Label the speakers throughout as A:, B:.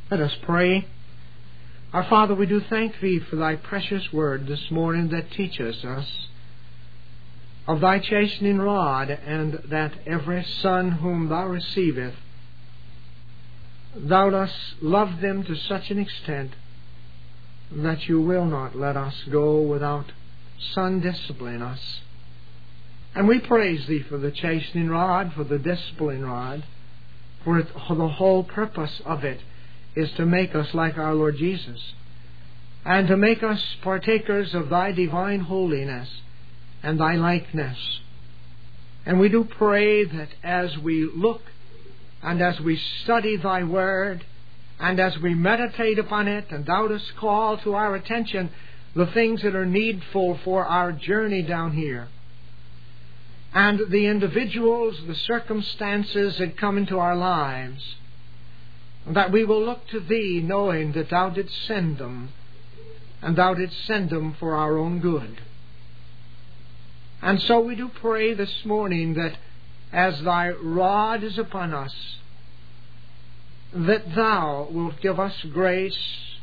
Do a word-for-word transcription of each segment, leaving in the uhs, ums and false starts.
A: Let us pray. Our Father, we do thank Thee for Thy precious word this morning that teaches us of Thy chastening rod, and that every son whom Thou receiveth, Thou dost love them to such an extent that You will not let us go without Son discipline us. And we praise Thee for the chastening rod, for the disciplining rod, for, it, for the whole purpose of it is to make us like our Lord Jesus, and to make us partakers of Thy divine holiness and Thy likeness. And we do pray that as we look and as we study Thy Word, and as we meditate upon it, and Thou dost call to our attention the things that are needful for our journey down here, and the individuals, the circumstances that come into our lives, that we will look to Thee knowing that Thou didst send them, and Thou didst send them for our own good. And so we do pray this morning that as Thy rod is upon us, that Thou wilt give us grace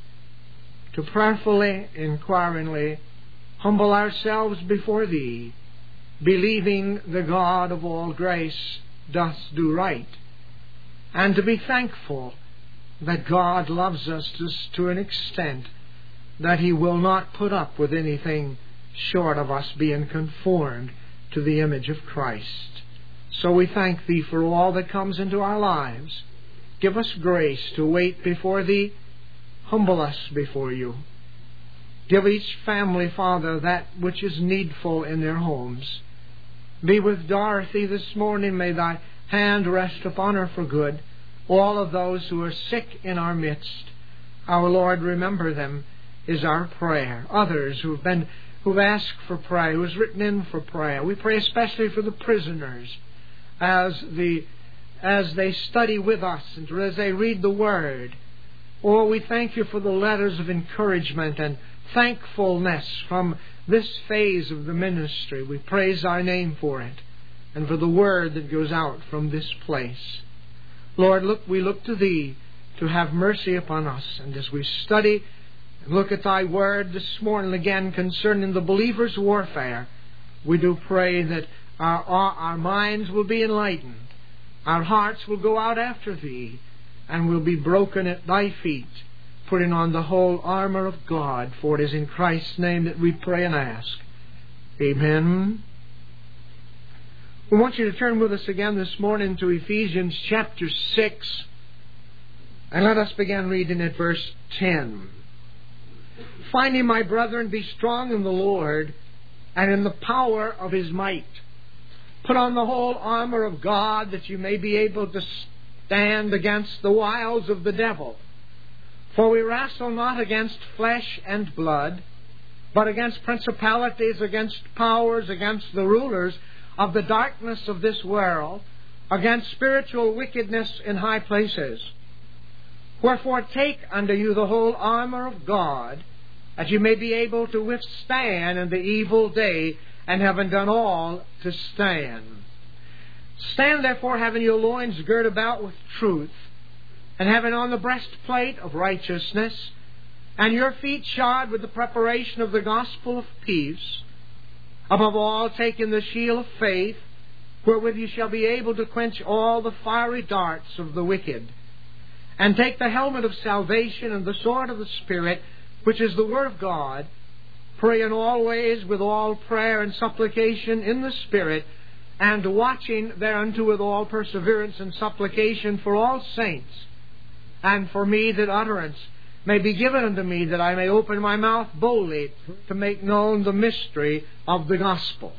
A: to prayerfully, inquiringly humble ourselves before Thee, believing the God of all grace doth do right, and to be thankful that God loves us to, to an extent that He will not put up with anything short of us being conformed to the image of Christ. So we thank Thee for all that comes into our lives. Give us grace to wait before Thee. Humble us before You. Give each family, Father, that which is needful in their homes. Be with Dorothy this morning. May Thy hand rest upon her for good. All of those who are sick in our midst, our Lord, remember them, is our prayer. Others who've been who've asked for prayer, who's written in for prayer. We pray especially for the prisoners as the as they study with us and as they read the Word. Oh, we thank You for the letters of encouragement and thankfulness from this phase of the ministry. We praise Thy name for it and for the Word that goes out from this place. Lord, look, we look to Thee to have mercy upon us. And as we study and look at Thy Word this morning again concerning the believer's warfare, we do pray that our, our, our minds will be enlightened, our hearts will go out after Thee, and will be broken at Thy feet, putting on the whole armor of God. For it is in Christ's name that we pray and ask. Amen. We want you to turn with us again this morning to Ephesians chapter six, and let us begin reading at verse ten. Finally, my brethren, be strong in the Lord and in the power of His might. Put on the whole armor of God, that you may be able to stand against the wiles of the devil. For we wrestle not against flesh and blood, but against principalities, against powers, against the rulers of the darkness of this world, against spiritual wickedness in high places. Wherefore take unto you the whole armor of God, that you may be able to withstand in the evil day, and having done all, to stand. Stand therefore, having your loins girt about with truth, and having on the breastplate of righteousness, and your feet shod with the preparation of the gospel of peace. Above all, taking the shield of faith, wherewith you shall be able to quench all the fiery darts of the wicked. And take the helmet of salvation and the sword of the Spirit, which is the Word of God, praying always with all prayer and supplication in the Spirit, and watching thereunto with all perseverance and supplication for all saints, and for me, that utterance may be given unto me, that I may open my mouth boldly to make known the mystery of the gospel.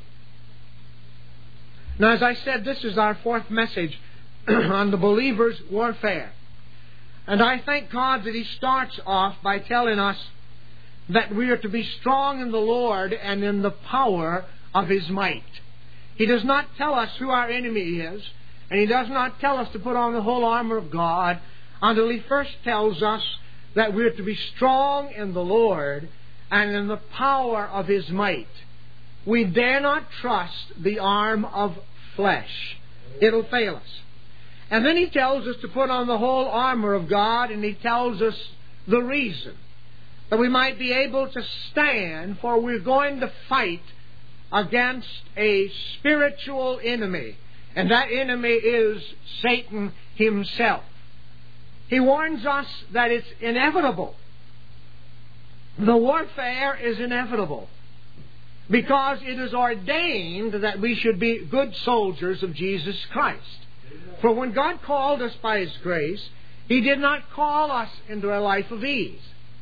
A: Now, as I said, this is our fourth message on the believer's warfare. And I thank God that He starts off by telling us that we are to be strong in the Lord and in the power of His might. He does not tell us who our enemy is, and He does not tell us to put on the whole armor of God until He first tells us that we are to be strong in the Lord and in the power of His might. We dare not trust the arm of flesh. It'll fail us. And then he tells us to put on the whole armor of God, and he tells us the reason. That we might be able to stand, for we're going to fight against a spiritual enemy. And that enemy is Satan himself. He warns us that it's inevitable. The warfare is inevitable, because it is ordained that we should be good soldiers of Jesus Christ. For when God called us by His grace, He did not call us into a life of ease.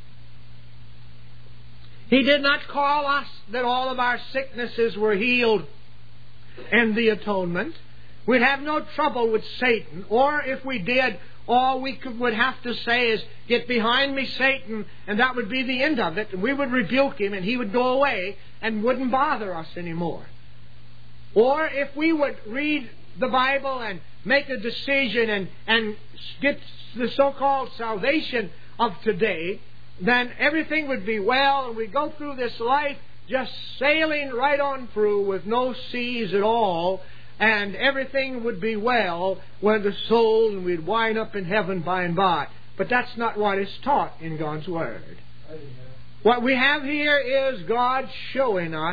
A: He did not call us that all of our sicknesses were healed in the atonement. We'd have no trouble with Satan. Or if we did, all we could, would have to say is, "Get behind me, Satan," and that would be the end of it. And we would rebuke him, and he would go away and wouldn't bother us anymore. Or if we would read the Bible and make a decision and, and get the so-called salvation of today, then everything would be well, and we'd go through this life just sailing right on through with no seas at all, and everything would be well with the soul, and we'd wind up in heaven by and by. But that's not what is taught in God's Word. What we have here is God showing us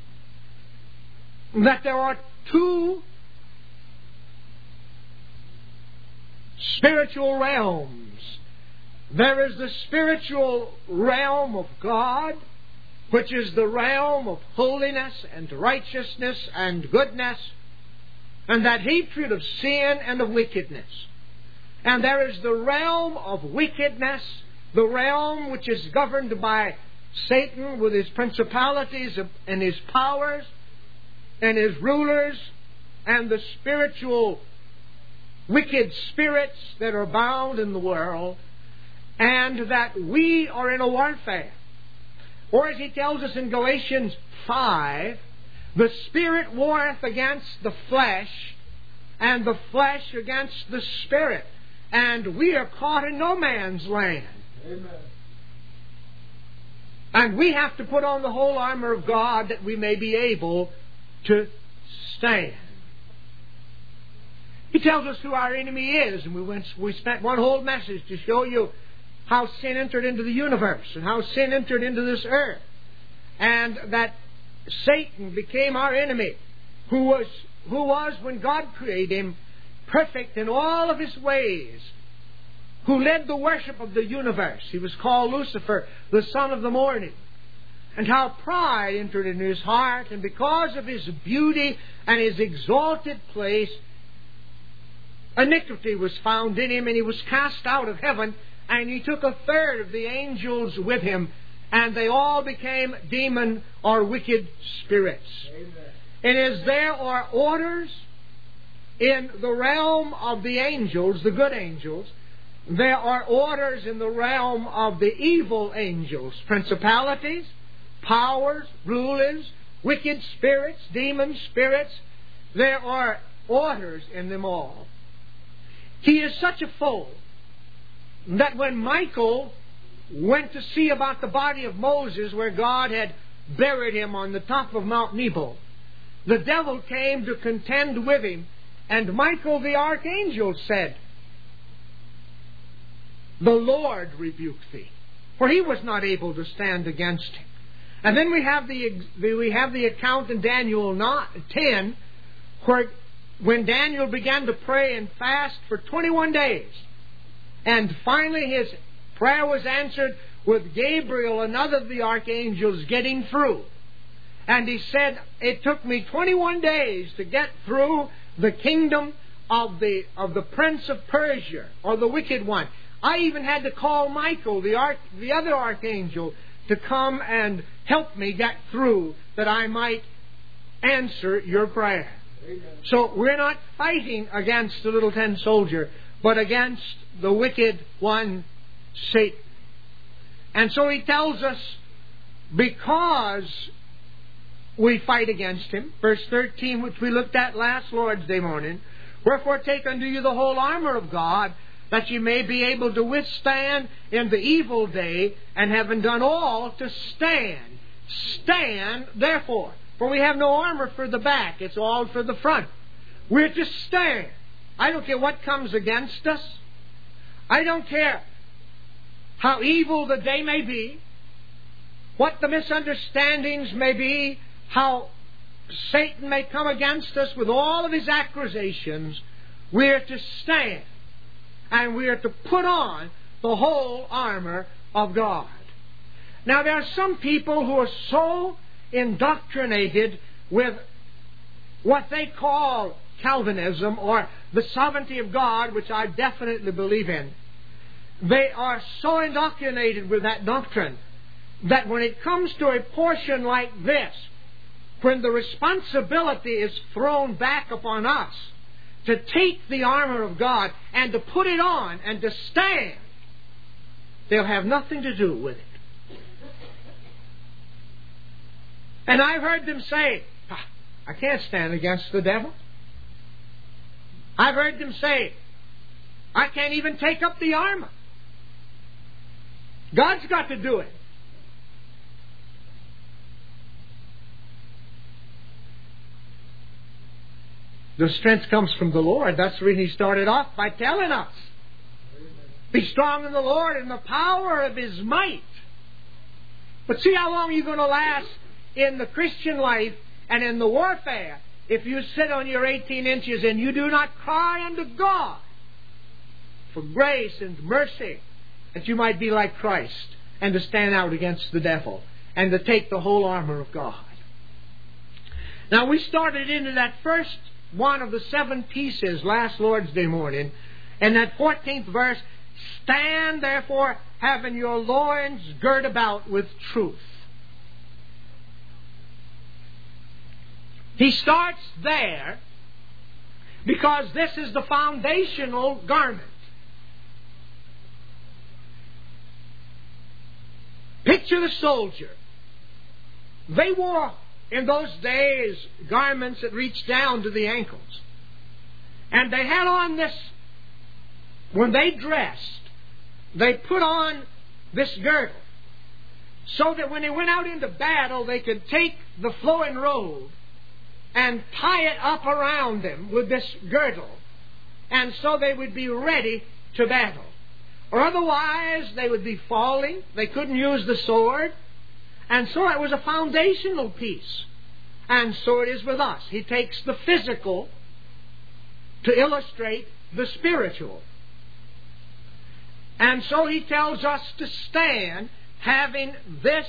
A: that there are two spiritual realms. There is the spiritual realm of God, which is the realm of holiness and righteousness and goodness, and that hatred of sin and of wickedness. And there is the realm of wickedness, the realm which is governed by Satan with his principalities and his powers and his rulers, and the spiritual wicked spirits that are bound in the world, and that we are in a warfare. Or as he tells us in Galatians five, the Spirit warreth against the flesh, and the flesh against the Spirit. And we are caught in no man's land. Amen. And we have to put on the whole armor of God that we may be able to stand. He tells us who our enemy is, and we went, we spent one whole message to show you how sin entered into the universe and how sin entered into this earth, and that Satan became our enemy, who was who was when God created him perfect in all of his ways, who led the worship of the universe. He was called Lucifer, the son of the morning. And how pride entered into his heart, and because of his beauty and his exalted place, iniquity was found in him, and he was cast out of heaven, and he took a third of the angels with him, and they all became demon or wicked spirits. Amen. It is there are orders in the realm of the angels, the good angels. There are orders in the realm of the evil angels, principalities, powers, rulers, wicked spirits, demon spirits. There are orders in them all. He is such a foe that when Michael went to see about the body of Moses, where God had buried him on the top of Mount Nebo, the devil came to contend with him, and Michael the archangel said, "The Lord rebuke thee," for he was not able to stand against him. And then we have the we have the account in Daniel ten, where when Daniel began to pray and fast for twenty-one days, and finally his prayer was answered with Gabriel, another of the archangels, getting through. And he said, "It took me twenty-one days to get through the kingdom of the of the prince of Persia, or the wicked one. I even had to call Michael, the arch, the other archangel, to come and help me get through, that I might answer your prayer." Amen. So we're not fighting against the little tin soldier, but against the wicked one, Satan. And so he tells us, because we fight against him, verse thirteen, which we looked at last Lord's Day morning, "Wherefore take unto you the whole armor of God, that ye may be able to withstand in the evil day, and having done all, to stand. Stand, therefore." For we have no armor for the back, it's all for the front. We're to stand. I don't care what comes against us. I don't care how evil the day may be, what the misunderstandings may be, how Satan may come against us with all of his accusations. We're to stand, and we're to put on the whole armor of God. Now, there are some people who are so indoctrinated with what they call Calvinism, or the sovereignty of God, which I definitely believe in. They are so indoctrinated with that doctrine that when it comes to a portion like this, when the responsibility is thrown back upon us to take the armor of God and to put it on and to stand, they'll have nothing to do with it. And I've heard them say, I can't stand against the devil. I've heard them say, I can't even take up the armor. God's got to do it. The strength comes from the Lord. That's the reason He started off by telling us. Be strong in the Lord and the power of His might. But see how long you're going to last in the Christian life and in the warfare if you sit on your eighteen inches and you do not cry unto God for grace and mercy, that you might be like Christ and to stand out against the devil and to take the whole armor of God. Now, we started into that first one of the seven pieces last Lord's Day morning, and that fourteenth verse, stand therefore having your loins girt about with truth. He starts there because this is the foundational garment. Picture the soldier. They wore in those days garments that reached down to the ankles. And they had on this, when they dressed, they put on this girdle so that when they went out into battle, they could take the flowing robe and tie it up around them with this girdle, and so they would be ready to battle. Or otherwise, they would be falling. They couldn't use the sword. And so it was a foundational piece. And so it is with us. He takes the physical to illustrate the spiritual. And so He tells us to stand having this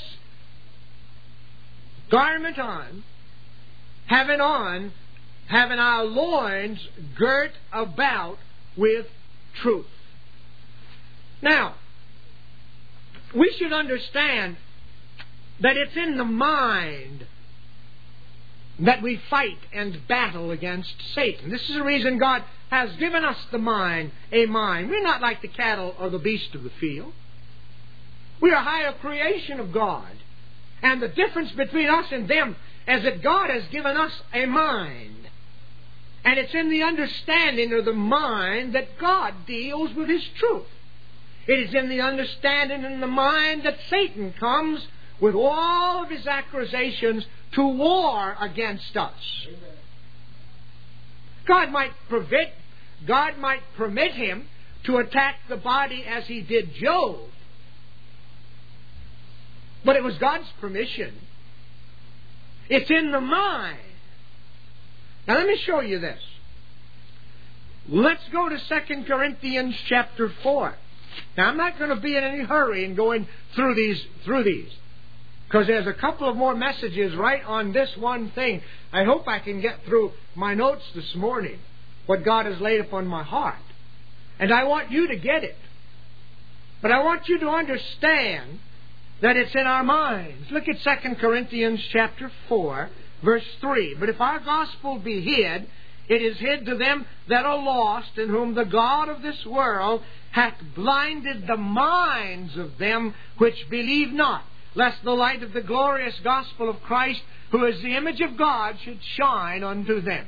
A: garment on, having on, having our loins girt about with truth. Now, we should understand that it's in the mind that we fight and battle against Satan. This is the reason God has given us the mind, a mind. We're not like the cattle or the beast of the field. We are a higher creation of God. And the difference between us and them is that God has given us a mind. And it's in the understanding of the mind that God deals with His truth. It is in the understanding and the mind that Satan comes with all of his accusations to war against us. Amen. God might permit, God might permit him to attack the body as He did Job. But it was God's permission. It's in the mind. Now let me show you this. Let's go to Second Corinthians chapter four. Now I'm not going to be in any hurry in going through these through these. Because there's a couple of more messages right on this one thing. I hope I can get through my notes this morning, what God has laid upon my heart. And I want you to get it. But I want you to understand that it's in our minds. Look at Second Corinthians chapter four, verse three. But if our gospel be hid, it is hid to them that are lost, in whom the God of this world hath blinded the minds of them which believe not, lest the light of the glorious gospel of Christ, who is the image of God, should shine unto them.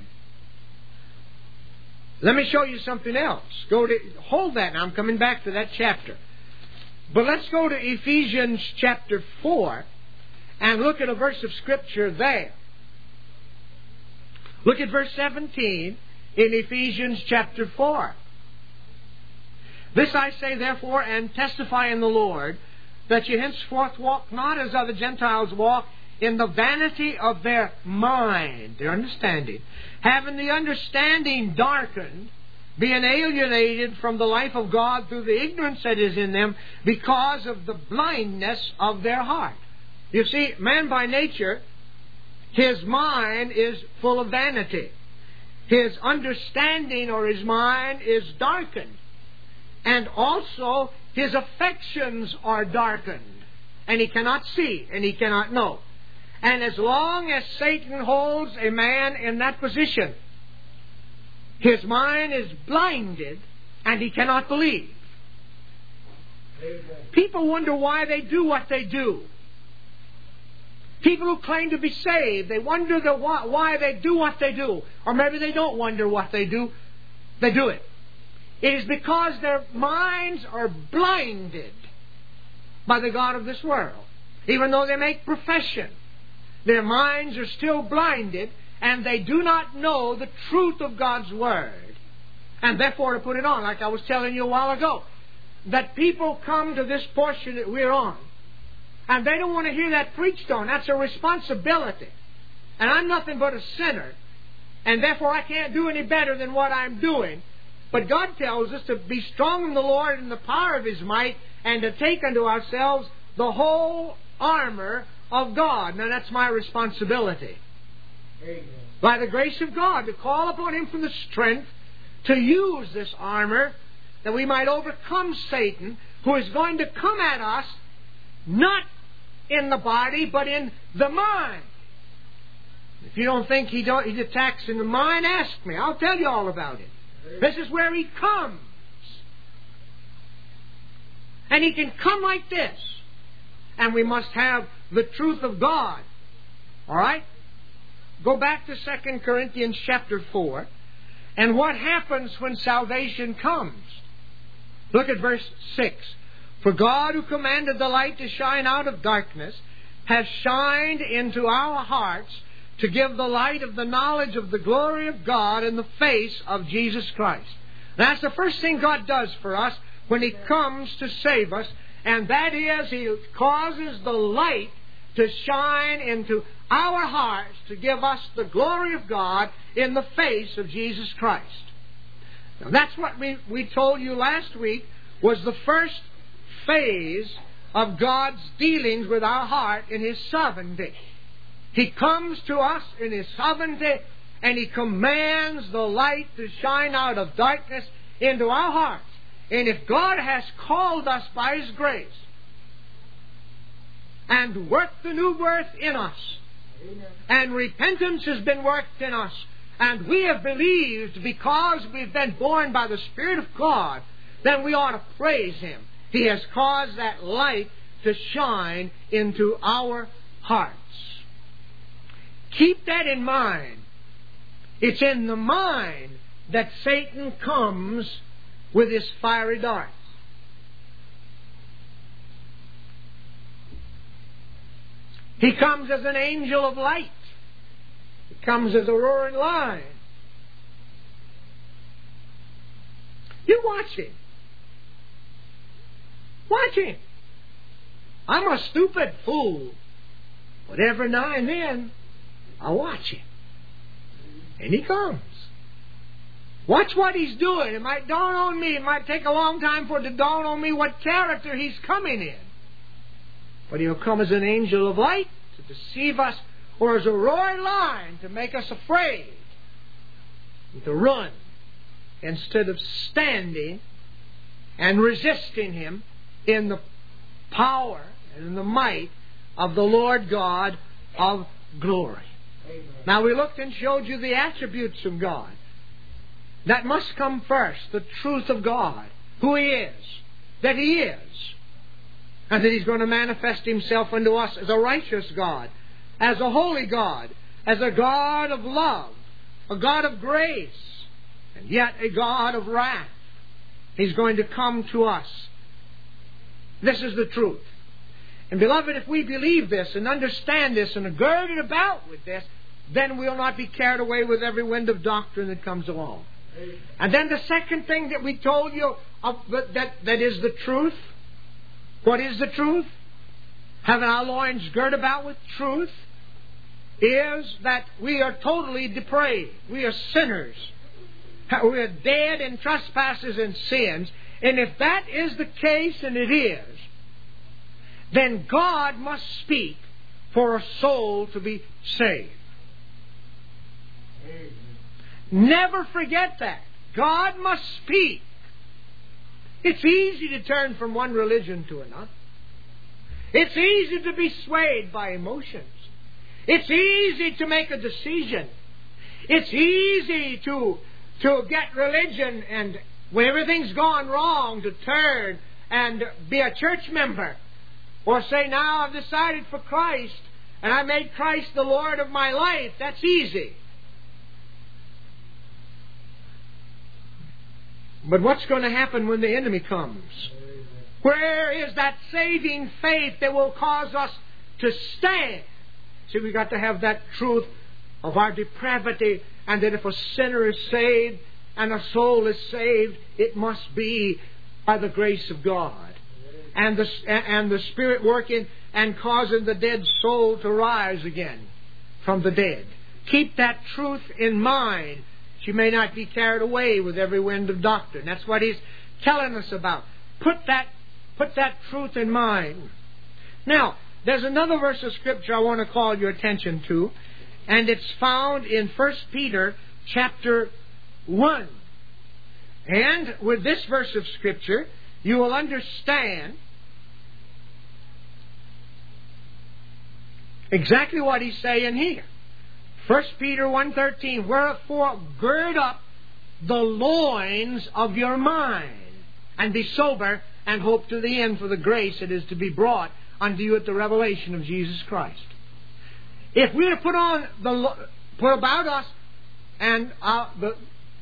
A: Let me show you something else. Go to hold that now. I'm coming back to that chapter. But let's go to Ephesians chapter four and look at a verse of Scripture there. Look at verse seventeen. in Ephesians chapter four. This I say therefore, and testify in the Lord, that ye henceforth walk not as other Gentiles walk, in the vanity of their mind, their understanding, having the understanding darkened, being alienated from the life of God through the ignorance that is in them, because of the blindness of their heart. You see, man by nature, his mind is full of vanity. His understanding or his mind is darkened. And also, his affections are darkened. And he cannot see, and he cannot know. And as long as Satan holds a man in that position, his mind is blinded, and he cannot believe. Amen. People wonder why they do what they do. People who claim to be saved, they wonder the why, why they do what they do. Or maybe they don't wonder what they do. They do it. It is because their minds are blinded by the God of this world. Even though they make profession, their minds are still blinded, and they do not know the truth of God's Word. And therefore, to put it on, like I was telling you a while ago, that people come to this portion that we're on, and they don't want to hear that preached on. That's a responsibility. And I'm nothing but a sinner, and therefore I can't do any better than what I'm doing. But God tells us to be strong in the Lord and the power of His might, and to take unto ourselves the whole armor of God. Now that's my responsibility. Amen. By the grace of God, to call upon Him for the strength to use this armor, that we might overcome Satan, who is going to come at us not in the body, but in the mind. If you don't think he, don't, he attacks in the mind, ask me. I'll tell you all about it. This is where he comes. And he can come like this. And we must have the truth of God. All right? Go back to Second Corinthians chapter four. And what happens when salvation comes? Look at verse six. For God, who commanded the light to shine out of darkness, has shined into our hearts to give the light of the knowledge of the glory of God in the face of Jesus Christ. That's the first thing God does for us when He comes to save us, and that is He causes the light to shine into our hearts to give us the glory of God in the face of Jesus Christ. Now that's what we, we told you last week was the first phase of God's dealings with our heart in His sovereignty. He comes to us in His sovereignty, and He commands the light to shine out of darkness into our hearts. And if God has called us by His grace and worked the new birth in us, Amen. And repentance has been worked in us, and we have believed because we've been born by the Spirit of God, then we ought to praise Him. He has caused that light to shine into our hearts. Keep that in mind. It's in the mind that Satan comes with his fiery darts. He comes as an angel of light. He comes as a roaring lion. You watch him. Watch him. I'm a stupid fool, but every now and then I watch him. And he comes. Watch what he's doing. It might dawn on me. It might take a long time for it to dawn on me what character he's coming in. But he'll come as an angel of light to deceive us, or as a roaring lion to make us afraid and to run instead of standing and resisting him in the power and in the might of the Lord God of glory. Amen. Now we looked and showed you the attributes of God. That must come first, the truth of God, who He is, that He is, and that He's going to manifest Himself unto us as a righteous God, as a holy God, as a God of love, a God of grace, and yet a God of wrath. He's going to come to us. This is the truth. And beloved, if we believe this and understand this and are girded about with this, then we'll not be carried away with every wind of doctrine that comes along. And then the second thing that we told you of, that, that is the truth. What is the truth? Having our loins girt about with truth is that we are totally depraved. We are sinners. We are dead in trespasses and sins. And if that is the case, and it is, then God must speak for a soul to be saved. Amen. Never forget that. God must speak. It's easy to turn from one religion to another. It's easy to be swayed by emotions. It's easy to make a decision. It's easy to, to get religion and when everything's gone wrong to turn and be a church member. Or say, now I've decided for Christ and I made Christ the Lord of my life. That's easy. But what's going to happen when the enemy comes? Where is that saving faith that will cause us to stand? See, we've got to have that truth of our depravity, and that if a sinner is saved and a soul is saved, it must be by the grace of God. And the, and the Spirit working and causing the dead soul to rise again from the dead. Keep that truth in mind. She may not be carried away with every wind of doctrine. That's what he's telling us about. Put that, put that truth in mind. Now, there's another verse of Scripture I want to call your attention to, and it's found in First Peter chapter one. And with this verse of Scripture, you will understand exactly what he's saying here. First Peter one thirteen, wherefore gird up the loins of your mind, and be sober, and hope to the end for the grace that is to be brought unto you at the revelation of Jesus Christ. If we were to put on the put about us and uh, the,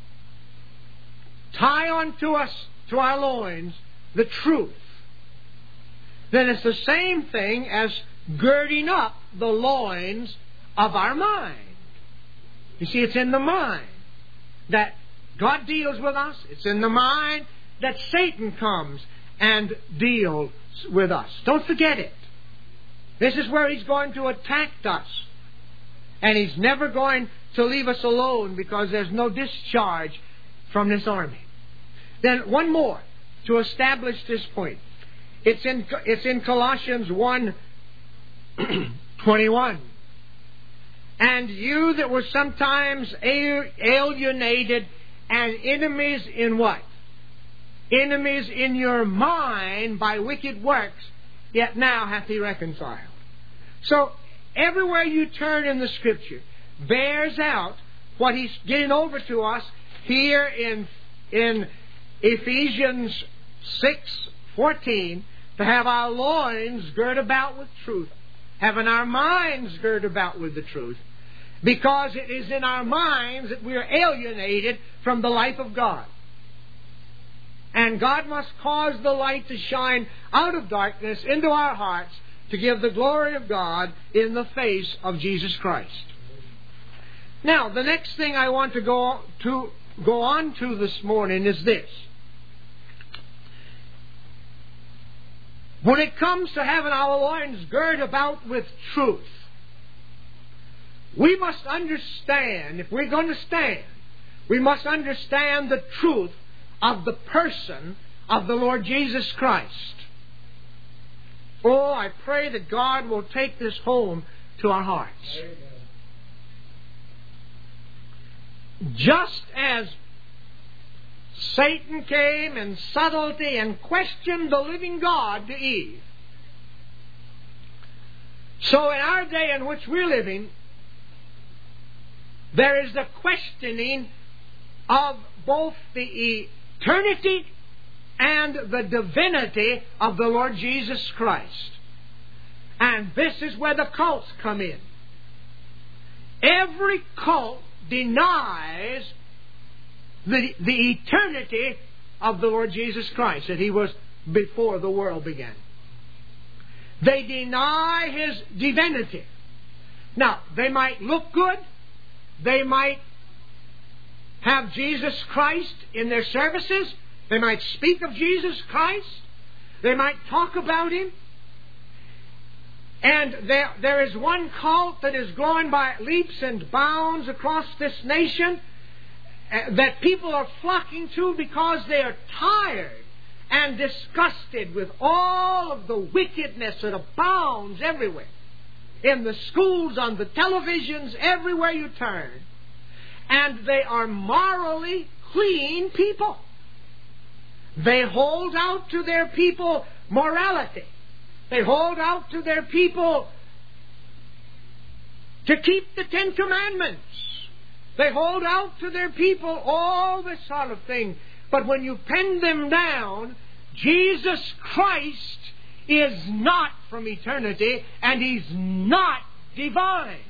A: tie onto us to our loins the truth, then it's the same thing as girding up the loins of our mind. You see, it's in the mind that God deals with us. It's in the mind that Satan comes and deals with us. Don't forget it. This is where he's going to attack us. And he's never going to leave us alone, because there's no discharge from this army. Then one more to establish this point. It's in, it's in Colossians one twenty-one. And you that were sometimes alienated and enemies in what? Enemies in your mind by wicked works, yet now hath he reconciled. So, everywhere you turn in the Scripture bears out what he's getting over to us here in, in Ephesians six fourteen, to have our loins girt about with truth, having our minds girt about with the truth, because it is in our minds that we are alienated from the life of God. And God must cause the light to shine out of darkness into our hearts to give the glory of God in the face of Jesus Christ. Now, the next thing I want to go to go on to this morning is this. When it comes to having our loins girt about with truth, we must understand, if we're going to stand, we must understand the truth of the person of the Lord Jesus Christ. Oh, I pray that God will take this home to our hearts. Amen. Just as Satan came in subtlety and questioned the living God to Eve, so in our day in which we're living, there is the questioning of both the eternity and the divinity of the Lord Jesus Christ. And this is where the cults come in. Every cult denies the, the eternity of the Lord Jesus Christ, that He was before the world began. They deny His divinity. Now, they might look good, they might have Jesus Christ in their services. They might speak of Jesus Christ. They might talk about Him. And there, there is one cult that is growing by leaps and bounds across this nation uh, that people are flocking to because they are tired and disgusted with all of the wickedness that abounds everywhere. In the schools, on the televisions, everywhere you turn. And they are morally clean people. They hold out to their people morality. They hold out to their people to keep the Ten Commandments. They hold out to their people all this sort of thing. But when you pen them down, Jesus Christ is not from eternity, and He's not divine.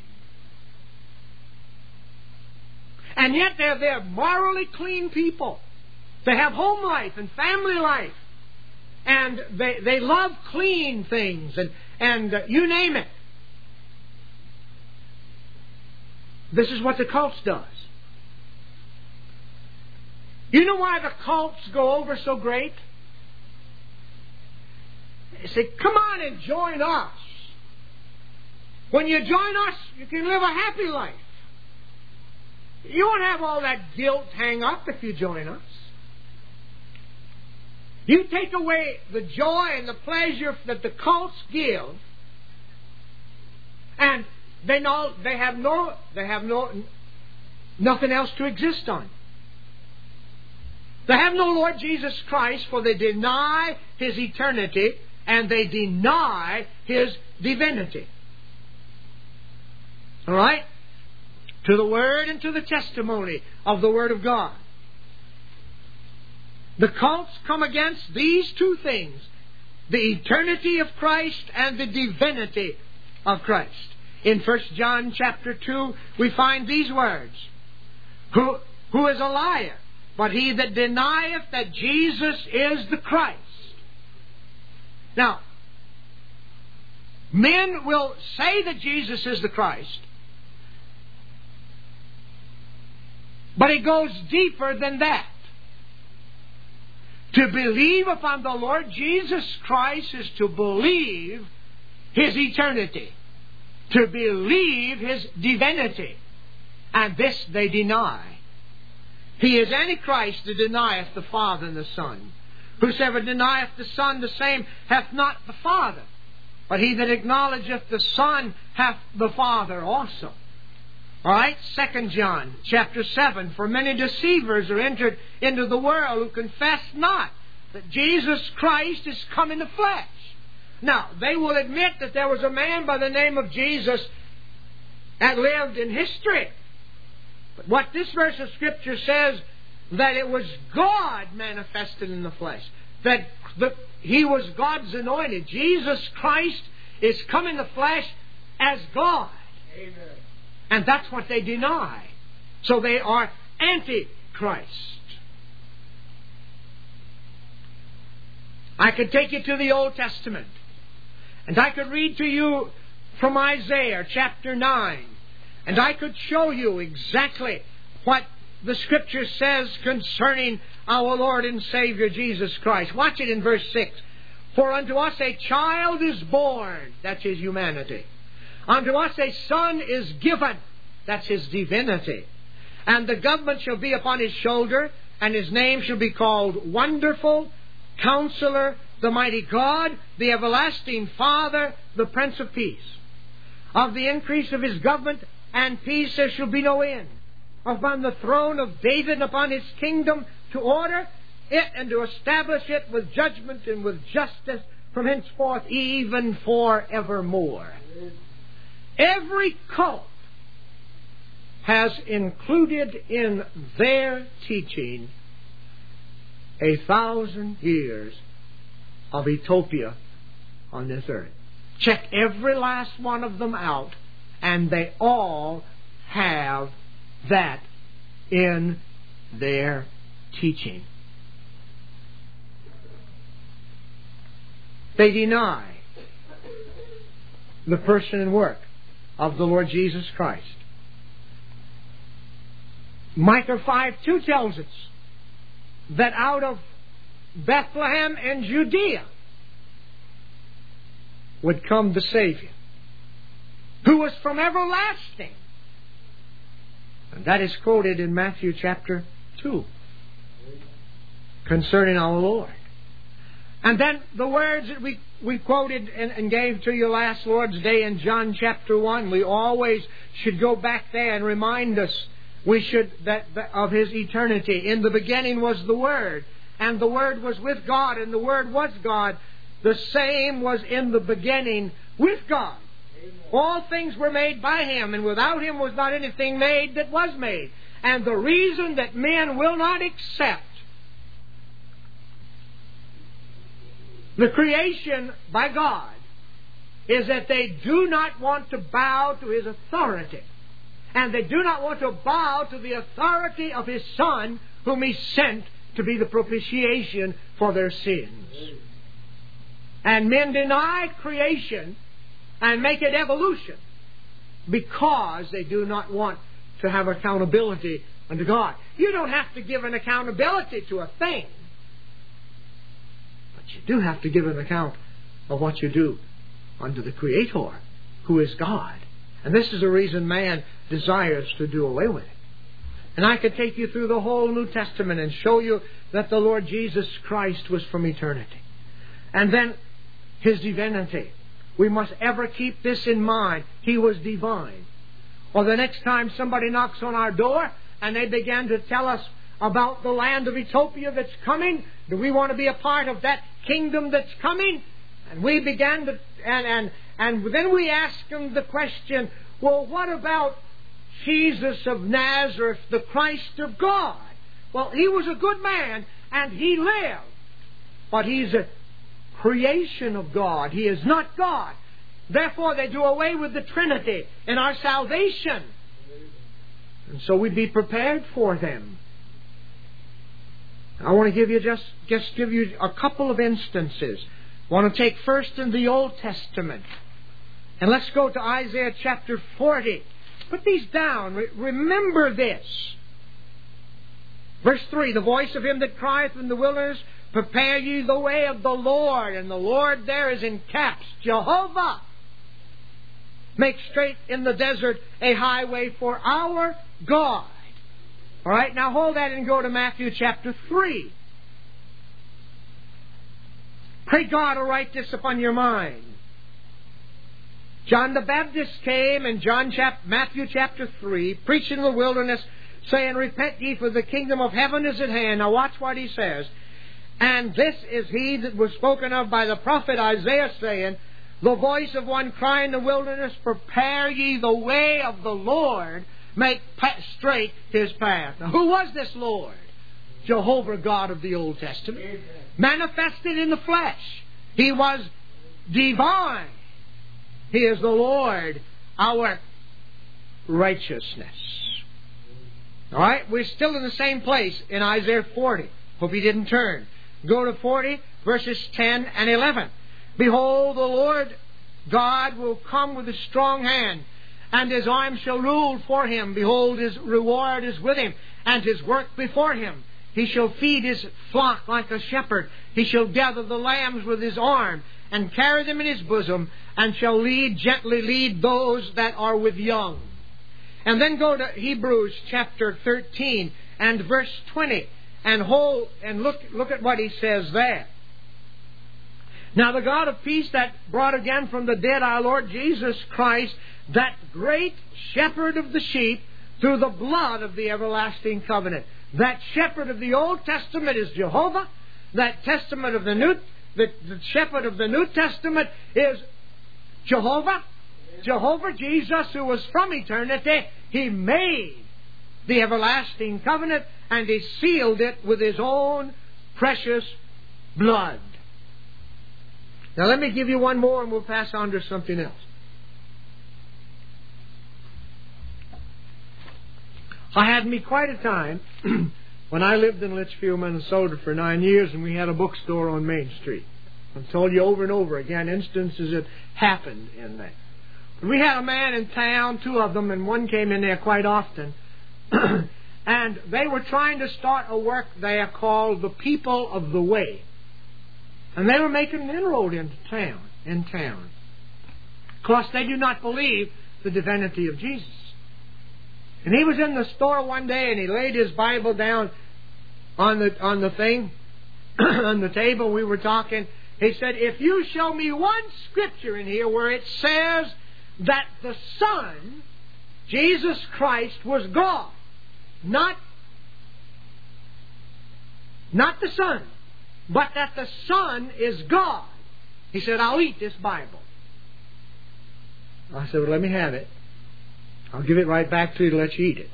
A: And yet they're, they're morally clean people. They have home life and family life. And they, they love clean things and, and uh, you name it. This is what the cults does. You know why the cults go over so great? They say, come on and join us. When you join us, you can live a happy life. You won't have all that guilt hang up if you join us. You take away the joy and the pleasure that the cults give, and they know they have no they have no nothing else to exist on. They have no Lord Jesus Christ, for they deny His eternity and they deny His divinity. All right? To the Word and to the testimony of the Word of God. The cults come against these two things, the eternity of Christ and the divinity of Christ. In First John chapter two, we find these words, Who, who is a liar, but he that denieth that Jesus is the Christ. Now, men will say that Jesus is the Christ, but it goes deeper than that. To believe upon the Lord Jesus Christ is to believe His eternity, to believe His divinity. And this they deny. He is Antichrist that denieth the Father and the Son. Whosoever denieth the Son, the same hath not the Father. But he that acknowledgeth the Son hath the Father also. All right, Second John chapter seven. For many deceivers are entered into the world who confess not that Jesus Christ is come in the flesh. Now, they will admit that there was a man by the name of Jesus that lived in history. But what this verse of Scripture says, that it was God manifested in the flesh. That the, He was God's anointed. Jesus Christ is come in the flesh as God. Amen. And that's what they deny. So they are Antichrist. I could take you to the Old Testament, and I could read to you from Isaiah chapter nine, and I could show you exactly what the Scripture says concerning our Lord and Savior Jesus Christ. Watch it in verse six. For unto us a child is born, that's His humanity. Unto us a son is given, that's His divinity. And the government shall be upon His shoulder, and His name shall be called Wonderful, Counselor, the Mighty God, the Everlasting Father, the Prince of Peace. Of the increase of His government and peace there shall be no end. Upon the throne of David and upon His kingdom, to order it and to establish it with judgment and with justice from henceforth even forevermore. Every cult has included in their teaching a thousand years of utopia on this earth. Check every last one of them out, and they all have that in their teaching. They deny the person and work of the Lord Jesus Christ. Micah five two tells us that out of Bethlehem and Judea would come the Savior, who was from everlasting. And that is quoted in Matthew chapter two concerning our Lord. And then the words that we, we quoted and, and gave to you last Lord's Day in John chapter one, we always should go back there and remind us we should that, that of His eternity. In the beginning was the Word, and the Word was with God, and the Word was God. The same was in the beginning with God. Amen. All things were made by Him, and without Him was not anything made that was made. And the reason that men will not accept the creation by God is that they do not want to bow to His authority. And they do not want to bow to the authority of His Son, whom He sent to be the propitiation for their sins. And men deny creation and make it evolution because they do not want to have accountability unto God. You don't have to give an accountability to a thing, but you do have to give an account of what you do unto the Creator, who is God. And this is the reason man desires to do away with it. And I could take you through the whole New Testament and show you that the Lord Jesus Christ was from eternity. And then His divinity. We must ever keep this in mind. He was divine. Or the next time somebody knocks on our door and they begin to tell us about the land of Ethiopia that's coming, do we want to be a part of that kingdom that's coming? And we began to, and, and, and then we ask them the question, well, what about Jesus of Nazareth, the Christ of God? Well, He was a good man and He lived. But He's a creation of God. He is not God. Therefore, they do away with the Trinity in our salvation. And so we'd be prepared for them. I want to give you just, just give you a couple of instances. I want to take first in the Old Testament. And let's go to Isaiah chapter forty. Put these down. Re- remember this. Verse three, the voice of him that crieth in the wilderness, prepare ye the way of the Lord. And the Lord there is in caps, Jehovah. Make straight in the desert a highway for our God. All right, now hold that and go to Matthew chapter three. Pray God will write this upon your mind. John the Baptist came in John chap- Matthew chapter three, preaching in the wilderness, saying, repent ye, for the kingdom of heaven is at hand. Now watch what He says. And this is He that was spoken of by the prophet Isaiah, saying, the voice of one crying in the wilderness, prepare ye the way of the Lord, make straight His path. Now who was this Lord? Jehovah God of the Old Testament. Amen. Manifested in the flesh. He was divine. He is the Lord, our righteousness. All right, we're still in the same place in Isaiah forty. Hope you didn't turn. Go to forty, verses ten and eleven. Behold, the Lord God will come with a strong hand, and His arm shall rule for Him. Behold, His reward is with Him, and His work before Him. He shall feed His flock like a shepherd. He shall gather the lambs with His arm, and carry them in His bosom, and shall lead, gently lead those that are with young. And then go to Hebrews chapter thirteen and verse twenty, and hold and look look at what he says there. Now the God of peace that brought again from the dead our Lord Jesus Christ, that great shepherd of the sheep, through the blood of the everlasting covenant. That shepherd of the Old Testament is Jehovah. That testament of the New, the, the shepherd of the New Testament is Jehovah. Jehovah Jesus, who was from eternity. He made the everlasting covenant, and He sealed it with His own precious blood. Now let me give you one more and we'll pass on to something else. I had me quite a time when I lived in Litchfield, Minnesota for nine years, and we had a bookstore on Main Street. I've told you over and over again instances that happened in there. We had a man in town, two of them, and one came in there quite often. And they were trying to start a work there called the People of the Way. And they were making an inroad into town, in town. Of course, they do not believe the divinity of Jesus. And he was in the store one day and he laid his Bible down on the on the thing, on the table. We were talking. He said, if you show me one scripture in here where it says that the Son, Jesus Christ, was God, not, not the Son, but that the Son is God, he said, I'll eat this Bible. I said, well, let me have it. I'll give it right back to you to let you eat it.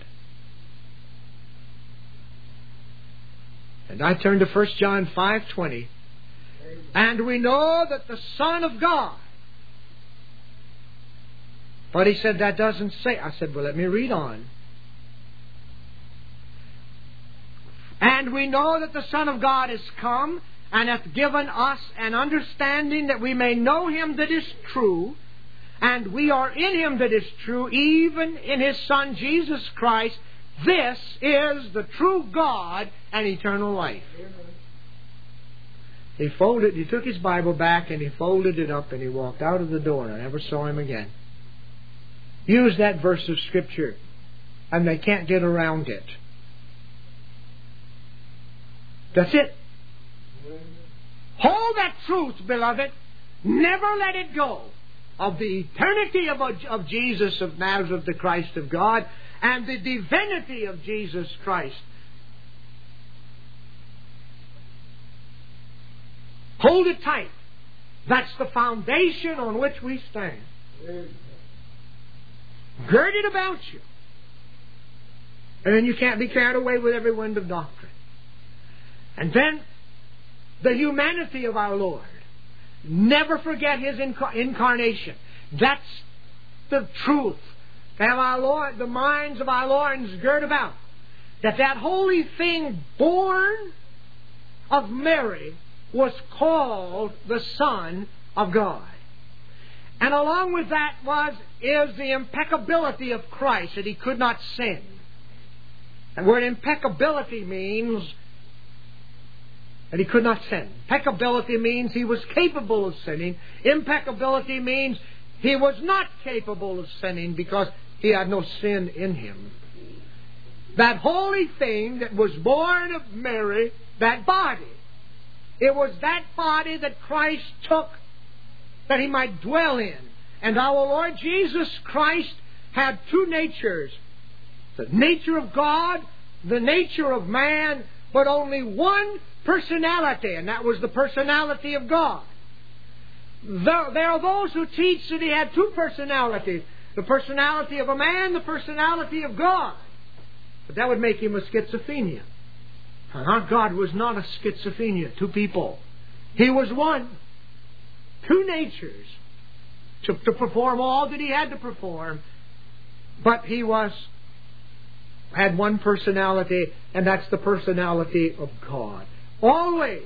A: And I turned to First John five twenty. And we know that the Son of God. But he said, that doesn't say. I said, well, let me read on. And we know that the Son of God is come and hath given us an understanding that we may know Him that is true. And we are in Him that is true, even in His Son Jesus Christ. This is the true God and eternal life. Amen. He folded, he took his Bible back and he folded it up and he walked out of the door and I never saw him again. Use that verse of Scripture and they can't get around it. That's it. Hold that truth, beloved. Never let it go. Of the eternity of, of Jesus of Nazareth, the Christ of God, and the divinity of Jesus Christ. Hold it tight. That's the foundation on which we stand. Gird it about you. And then you can't be carried away with every wind of doctrine. And then the humanity of our Lord. Never forget His inc- incarnation. That's the truth. To have our Lord, the minds of our Lord girt about. That that holy thing born of Mary was called the Son of God. And along with that was, is the impeccability of Christ, that He could not sin. And word impeccability means that He could not sin. Impeccability means He was capable of sinning. Impeccability means He was not capable of sinning because He had no sin in Him. That holy thing that was born of Mary, that body, it was that body that Christ took that He might dwell in. And our Lord Jesus Christ had two natures. The nature of God, the nature of man, but only one personality, and that was the personality of God. There, there are those who teach that He had two personalities. The personality of a man, the personality of God. But that would make Him a schizophrenia. Our God was not a schizophrenia, two people. He was one. Two natures to, to perform all that He had to perform. But He was had one personality, and that's the personality of God. Always.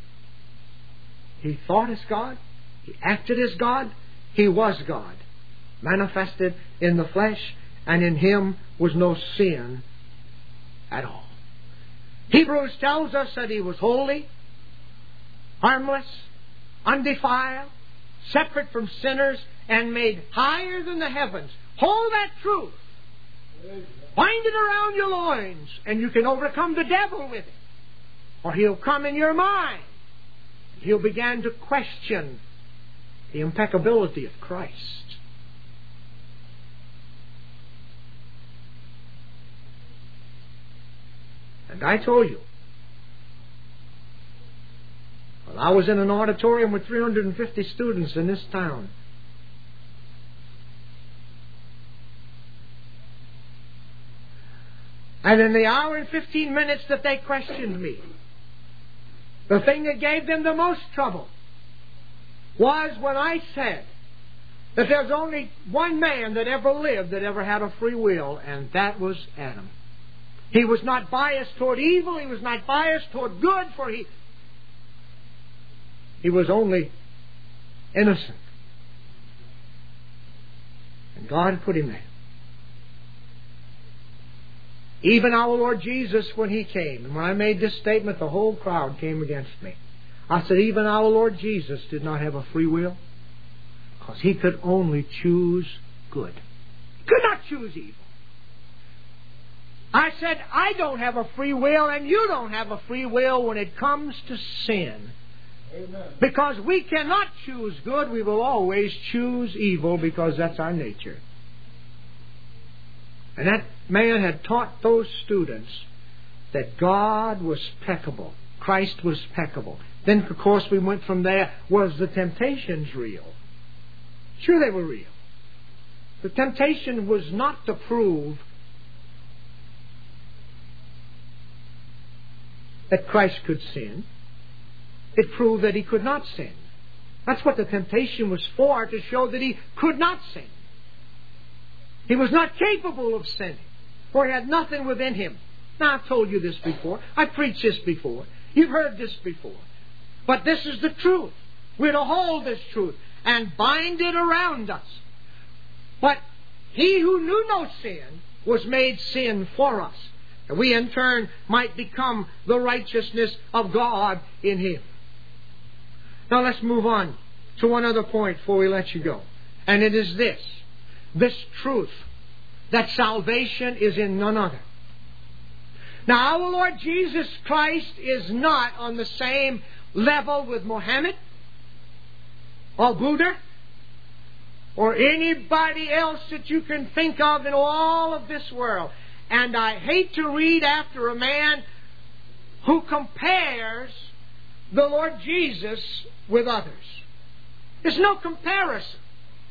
A: He thought as God. He acted as God. He was God. Manifested in the flesh, and in Him was no sin at all. Hebrews tells us that He was holy, harmless, undefiled, separate from sinners, and made higher than the heavens. Hold that truth. Bind it around your loins, and you can overcome the devil with it. Or he'll come in your mind. He'll begin to question the impeccability of Christ. And I told you, well, I was in an auditorium with three hundred fifty students in this town. And in the hour and fifteen minutes that they questioned me, the thing that gave them the most trouble was when I said that there's only one man that ever lived that ever had a free will, and that was Adam. He was not biased toward evil. He was not biased toward good, for he, he was only innocent. And God put him there. Even our Lord Jesus, when He came, and when I made this statement, the whole crowd came against me. I said, even our Lord Jesus did not have a free will, because He could only choose good. He could not choose evil. I said, I don't have a free will, and you don't have a free will when it comes to sin.
B: Amen.
A: Because we cannot choose good, we will always choose evil, because that's our nature. And that man had taught those students that God was peccable. Christ was peccable. Then, of course, we went from there. Was the temptations real? Sure, they were real. The temptation was not to prove that Christ could sin. It proved that He could not sin. That's what the temptation was for, to show that He could not sin. He was not capable of sinning, for He had nothing within Him. Now, I've told you this before. I've preached this before. You've heard this before. But this is the truth. We're to hold this truth and bind it around us. But He who knew no sin was made sin for us, and we in turn might become the righteousness of God in Him. Now let's move on to one other point before we let you go. And it is this. This truth that salvation is in none other. Now our Lord Jesus Christ is not on the same level with Mohammed or Buddha or anybody else that you can think of in all of this world. And I hate to read after a man who compares the Lord Jesus with others. There's no comparison.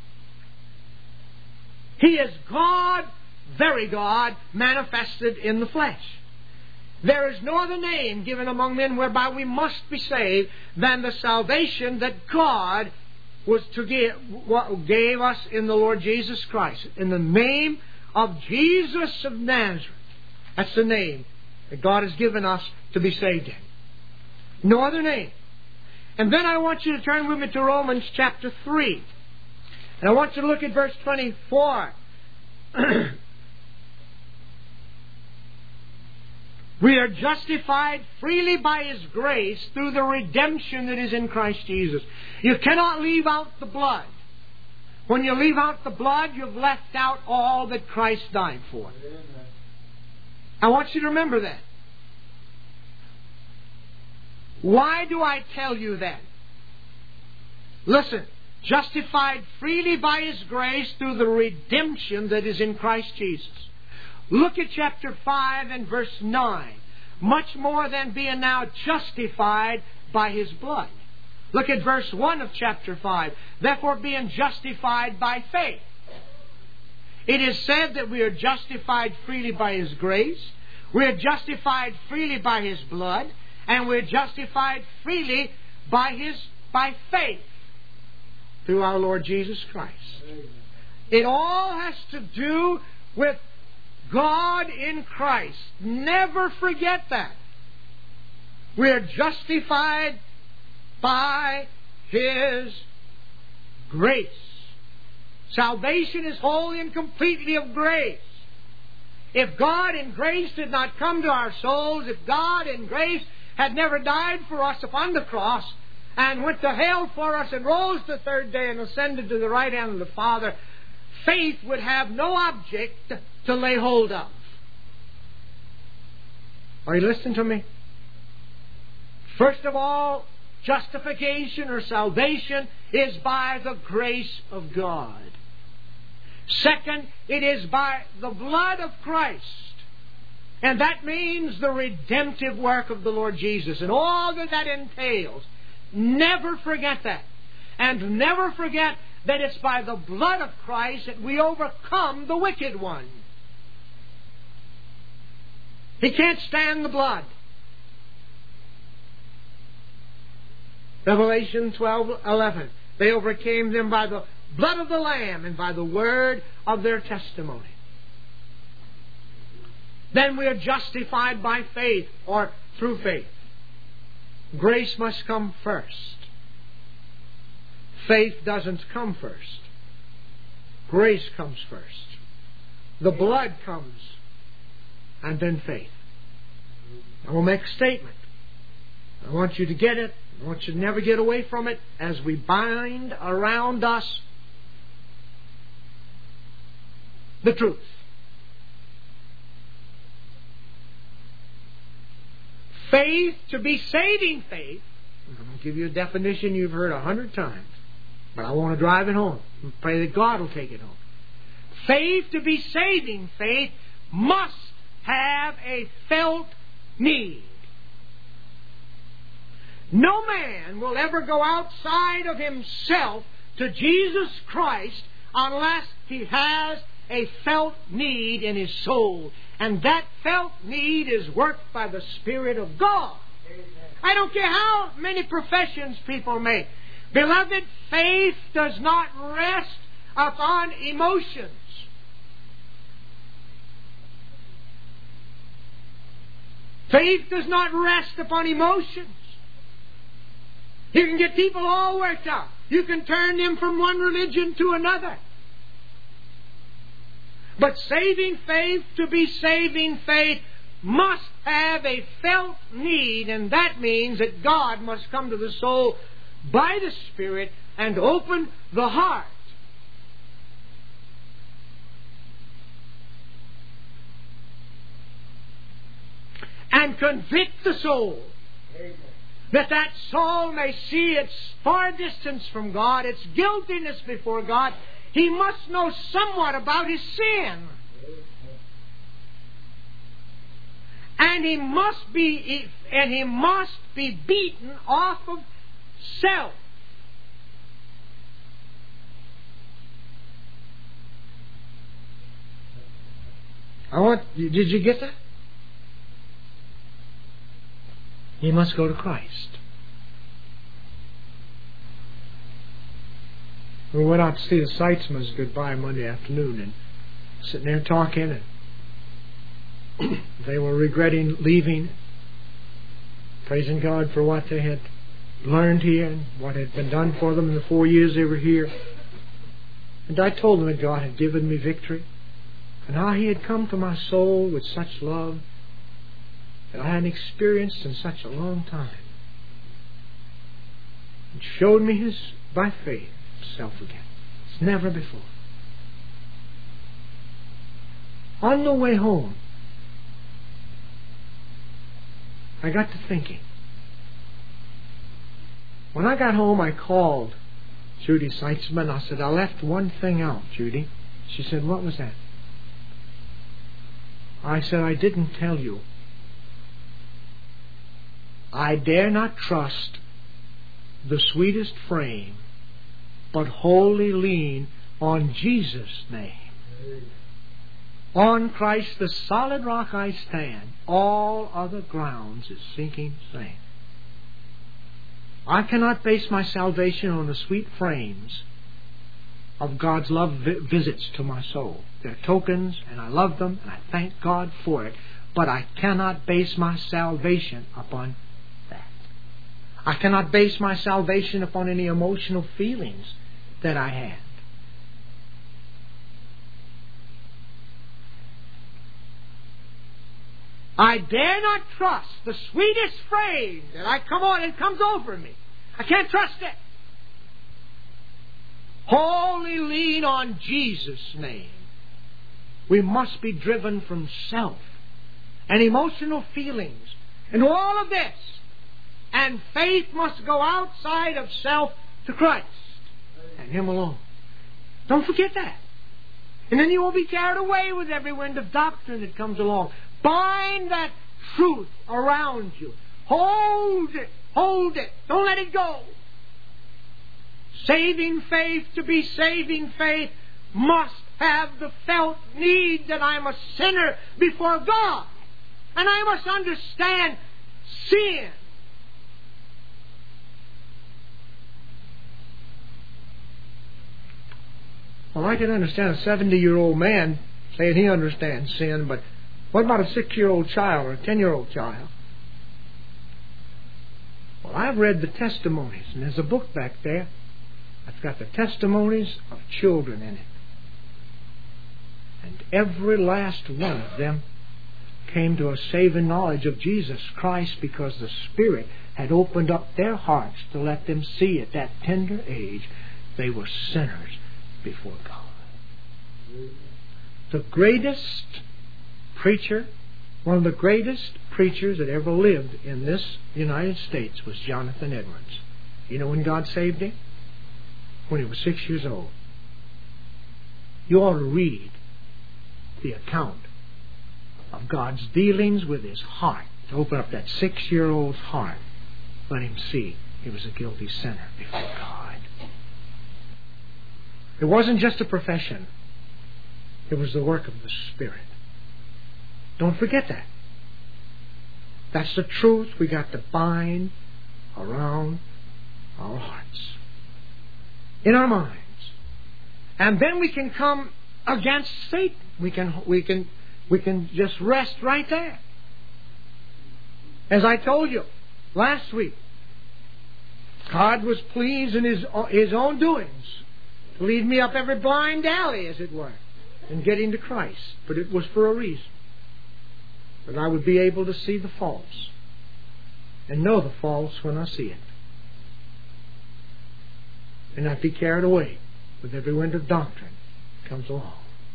A: He is God, very God, manifested in the flesh. There is no other name given among men whereby we must be saved than the salvation that God was to give, gave us in the Lord Jesus Christ. In the name of Jesus of Nazareth. That's the name that God has given us to be saved in. No other name. And then I want you to turn with me to Romans chapter three. And I want you to look at verse twenty-four. We are justified freely by His grace through the redemption that is in Christ Jesus. You cannot leave out the blood. When you leave out the blood, you've left out all that Christ died for. I want you to remember that. Why do I tell you that? Listen. Justified freely by His grace through the redemption that is in Christ Jesus. Look at chapter five and verse nine. Much more than being now justified by His blood. Look at verse one of chapter five. Therefore being justified by faith. It is said that we are justified freely by His grace. We are justified freely by His blood. And we are justified freely by His by faith. Through our Lord Jesus Christ. It all has to do with God in Christ. Never forget that. We are justified by His grace. Salvation is wholly and completely of grace. If God in grace did not come to our souls, if God in grace had never died for us upon the cross, and went to hell for us and rose the third day and ascended to the right hand of the Father, faith would have no object to lay hold of. Are you listening to me? First of all, justification or salvation is by the grace of God. Second, it is by the blood of Christ. And that means the redemptive work of the Lord Jesus and all that that entails. Never forget that. And never forget that it's by the blood of Christ that we overcome the wicked one. He can't stand the blood. Revelation twelve eleven. They overcame them by the blood of the Lamb and by the word of their testimony. Then we are justified by faith or through faith. Grace must come first. Faith doesn't come first. Grace comes first. The blood comes and then faith. I will make a statement. I want you to get it. I want you to never get away from it as we bind around us the truth. Faith, to be saving faith, I'm going to give you a definition you've heard a hundred times, but I want to drive it home and pray that God will take it home. Faith, to be saving faith, must have a felt need. No man will ever go outside of himself to Jesus Christ unless he has a felt need in his soul. And that felt need is worked by the Spirit of God. Amen. I don't care how many professions people make. Beloved, faith does not rest upon emotions. Faith does not rest upon emotions. You can get people all worked up. You can turn them from one religion to another. But saving faith, to be saving faith, must have a felt need, and that means that God must come to the soul by the Spirit and open the heart. And convict the soul. Amen. That that soul may see its far distance from God, its guiltiness before God. He must know somewhat about his sin. And he must be and he must be beaten off of self. I want did you get that? He must go to Christ. We went out to see the Seitzmans goodbye Monday afternoon, and sitting there talking, and they were regretting leaving, praising God for what they had learned here and what had been done for them in the four years they were here. And I told them that God had given me victory, and how He had come to my soul with such love that I hadn't experienced in such a long time, and showed me His, by faith, self again. It's never before. On the way home, I got to thinking. When I got home, I called Judy Seitzman. I said, I left one thing out, Judy. She said, what was that? I said, I didn't tell you. I dare not trust the sweetest frame, but wholly lean on Jesus' name. On Christ the solid rock I stand. All other grounds is sinking sand. I cannot base my salvation on the sweet frames of God's love vi- visits to my soul. They're tokens, and I love them, and I thank God for it. But I cannot base my salvation upon that. I cannot base my salvation upon any emotional feelings that I had. I dare not trust the sweetest frame that I come on and comes over me. I can't trust it. Wholly lean on Jesus' name. We must be driven from self and emotional feelings and all of this. And faith must go outside of self to Christ and Him alone. Don't forget that. And then you won't be carried away with every wind of doctrine that comes along. Bind that truth around you. Hold it. Hold it. Don't let it go. Saving faith, to be saving faith, must have the felt need that I'm a sinner before God. And I must understand sin. Well, I can understand a seventy-year-old man saying he understands sin, but what about a six-year-old child or a ten-year-old child? Well, I've read the testimonies, and there's a book back there. It's got the testimonies of children in it. And every last one of them came to a saving knowledge of Jesus Christ because the Spirit had opened up their hearts to let them see at that tender age they were sinners before God. The greatest preacher, one of the greatest preachers that ever lived in this United States was Jonathan Edwards. You know when God saved him? When he was six years old. You ought to read the account of God's dealings with his heart, to open up that six-year-old's heart. Let him see he was a guilty sinner before God. It wasn't just a profession. It was the work of the Spirit. Don't forget that. That's the truth we got to bind around our hearts, in our minds. And then we can come against Satan. We can, we can, we can just rest right there. As I told you last week, God was pleased in His, His own doings to lead me up every blind alley, as it were, in getting to Christ. But it was for a reason. That I would be able to see the false and know the false when I see it. And not be carried away with every wind of doctrine that comes along.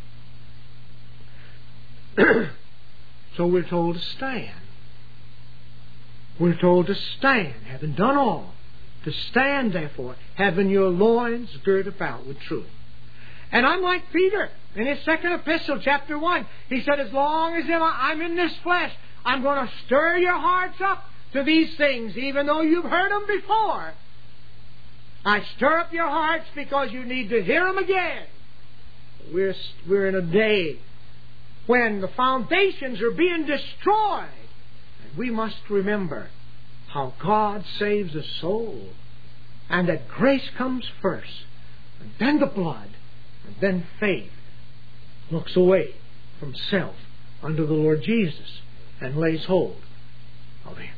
A: So we're told to stand. We're told to stand, having done all, to stand therefore, having your loins girt about with truth. And I'm like Peter in his second epistle, chapter one. He said, as long as I'm in this flesh, I'm going to stir your hearts up to these things, even though you've heard them before. I stir up your hearts because you need to hear them again. We're, we're in a day when the foundations are being destroyed. And we must remember how God saves the soul, and that grace comes first, and then the blood, and then faith looks away from self unto the Lord Jesus and lays hold of Him.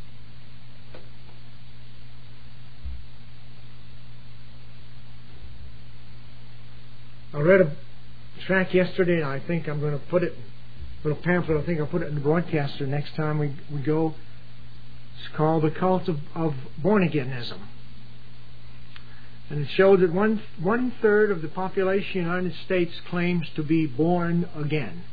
A: I read a tract yesterday, and I think I'm going to put it, a little pamphlet, I think I'll put it in the broadcaster next time we, we go. It's called The Cult of, of Born-Againism. And it showed that one, one third of the population of the United States claims to be born again.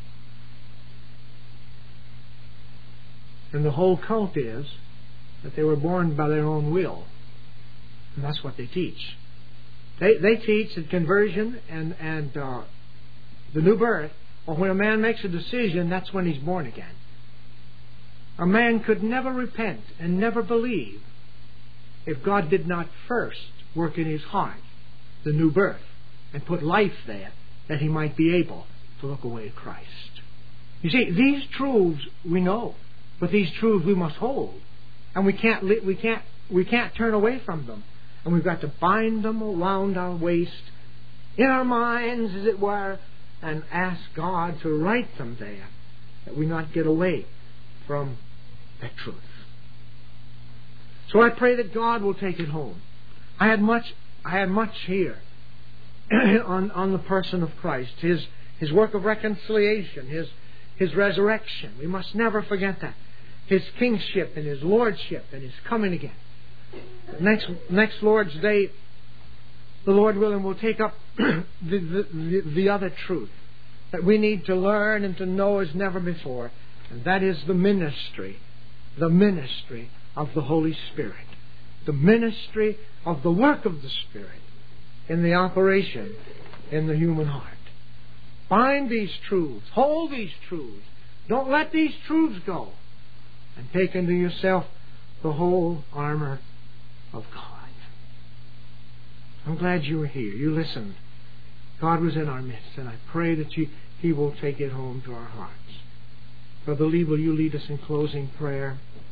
A: And the whole cult is that they were born by their own will. And that's what they teach. They, they teach that conversion and, and uh, the new birth, or when a man makes a decision, that's when he's born again. A man could never repent and never believe if God did not first work in his heart the new birth and put life there that he might be able to look away at Christ. You see, these truths we know, but these truths we must hold, and we can't li- we can't we can't turn away from them, and we've got to bind them around our waist, in our minds, as it were, and ask God to write them there, that we not get away from that truth. So I pray that God will take it home. I had much, I had much here on, on the person of Christ, His His work of reconciliation, His His resurrection. We must never forget that. His kingship and His lordship and His coming again. Next next Lord's Day, the Lord willing, will take up the, the, the, the other truth that we need to learn and to know as never before, and that is the ministry, the ministry of the Holy Spirit. The ministry of the work of the Spirit in the operation in the human heart. Find these truths. Hold these truths. Don't let these truths go. And take unto yourself the whole armor of God. I'm glad you were here. You listened. God was in our midst, and I pray that you, He will take it home to our hearts. Brother Lee, will you lead us in closing prayer?